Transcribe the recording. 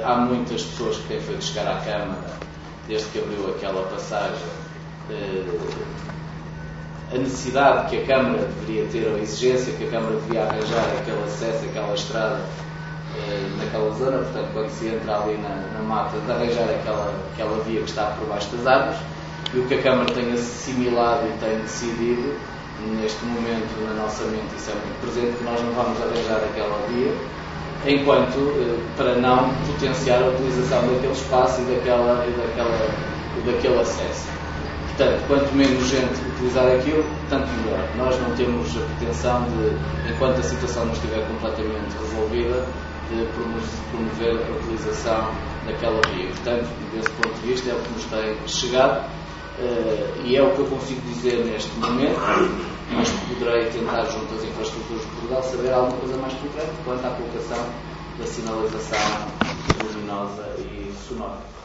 há muitas pessoas que têm feito chegar à Câmara, desde que abriu aquela passagem, a necessidade que a Câmara deveria ter, ou a exigência que a Câmara devia arranjar aquele acesso, aquela estrada naquela zona, portanto, quando se entra ali na mata, de arranjar aquela via que está por baixo das árvores, e o que a Câmara tem assimilado e tem decidido, neste momento, na nossa mente, isso é muito presente, que nós não vamos arranjar aquela via, enquanto para não potenciar a utilização daquele espaço e daquele acesso. Portanto, quanto menos gente utilizar aquilo, tanto melhor. Nós não temos a pretensão de, enquanto a situação não estiver completamente resolvida, de promover a utilização daquela via. Portanto, desse ponto de vista, é o que nos tem chegado e é o que eu consigo dizer neste momento, mas poderei tentar, junto às infraestruturas de Portugal, saber alguma coisa mais concreta quanto à colocação da sinalização luminosa e sonora.